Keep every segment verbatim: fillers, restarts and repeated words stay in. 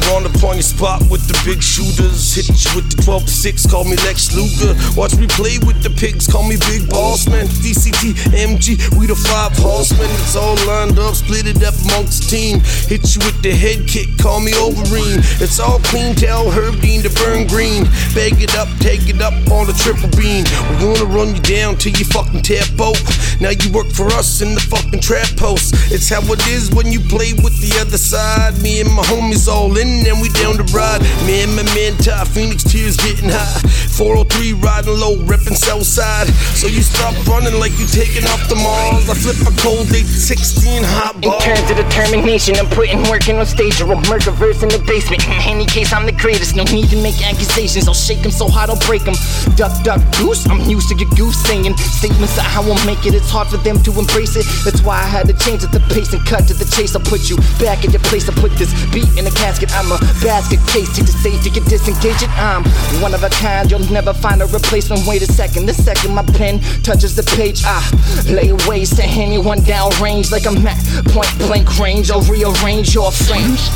run up on your spot with the big shooters. Hit you with the twelve to six, call me Lex Luger. Watch me play with the pigs, call me Big Boss Man. D C T, M G, we the five horsemen. It's all lined up, split it up amongst the team. Hit you with the head kick, call me Overeem. It's all clean, tell Herb Dean to burn green. Bag it up, take it up on the triple beam. We're gonna run you down till you fucking tap out. Now you work for us in the fucking trap post. It's how it is when you play with the other side. Me and my homies all in and we down the ride. Me and my man Ty, Phoenix tears getting high. four oh three riding low, reppin' Southside. So you stop running like you taking off the Mars. I flip a cold eight sixteen hot ball. In terms of determination, I'm putting work in on stage or a murder verse in the basement. In any case, I'm the greatest. No need to make accusations. I'll shake them so hard I'll break them. Duck, duck, goose. I'm used to your goose saying statements that I won't make it. It's hard for them to embrace it. That's why I had to change at the pace and cut to the chase. I'll put you back in your place. I'll put this beat in a casket. I'm a basket case. Take the stage to get disengaged. I'm one of a kind. You'll never find a replacement. Wait a second. The second my pen touches the page, I lay waste to anyone down range like I'm at point blank range. I'll rearrange your frames.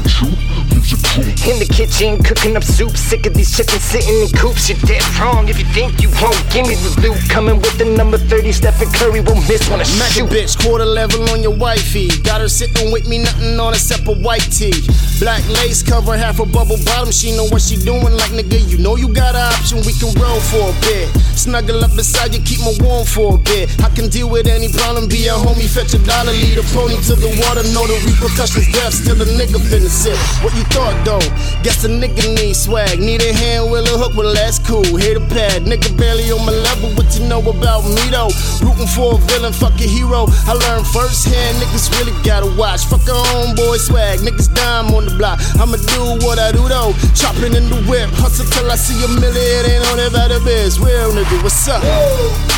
In the kitchen, cooking up soup. Sick of these chickens sitting in coops. You're dead wrong if you think you won't give me the loot. Coming with the number thirty, Stephen Curry won't miss when I shoot. Bitch, quarter level on your wifey. Got her sitting with me, nothing on except a white tee. Black lace cover, half a bubble bottom. She know what she doing, like nigga, you know you got an option. We can roll for a bit. Snuggle up beside you, keep me warm for a bit. I can deal with any problem, be a homie, fetch a dollar, lead a pony to the water. Know the repercussions, death, still a nigga finna sit. What you thought though? Guess a nigga need swag. Need a hand, will a hook, well that's cool. Hit a pad, nigga barely on my level. What you know about me though? Rooting for a villain, fuck a hero. I learned firsthand, niggas really gotta watch. Fuck a homeboy swag, niggas dime on the block. I'ma do what I do though. Chopping in the whip, hustle till I see a million. It ain't on that about the biz. Real nigga, what's up?